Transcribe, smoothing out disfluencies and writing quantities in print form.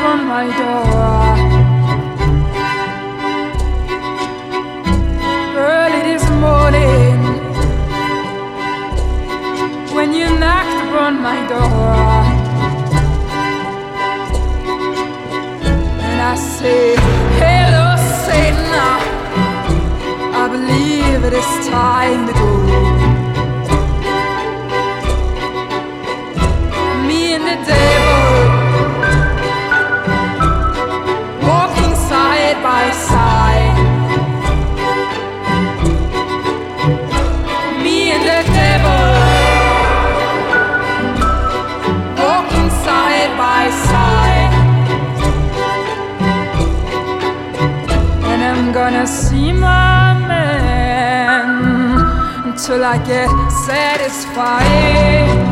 upon my door. Early this morning, when you knocked upon my door, and I say, hello Satan, I believe it is time to go. Me and the devil walking side by side. Me and the devil walking side by side. And I'm gonna see my man until I get satisfied.